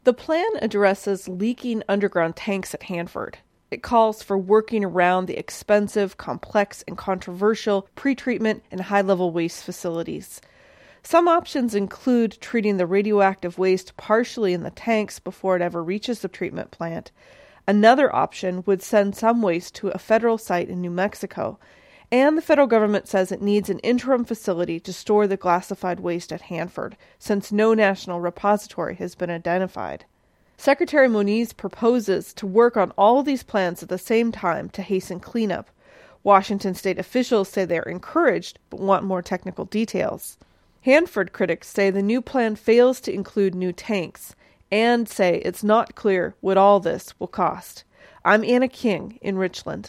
The plan addresses leaking underground tanks at Hanford. It calls for working around the expensive, complex, and controversial pretreatment and high-level waste facilities. Some options include treating the radioactive waste partially in the tanks before it ever reaches the treatment plant. Another option would send some waste to a federal site in New Mexico, and the federal government says it needs an interim facility to store the glassified waste at Hanford, since no national repository has been identified. Secretary Moniz proposes to work on all these plans at the same time to hasten cleanup. Washington state officials say they are encouraged, but want more technical details. Hanford critics say the new plan fails to include new tanks, and say it's not clear what all this will cost. I'm Anna King in Richland.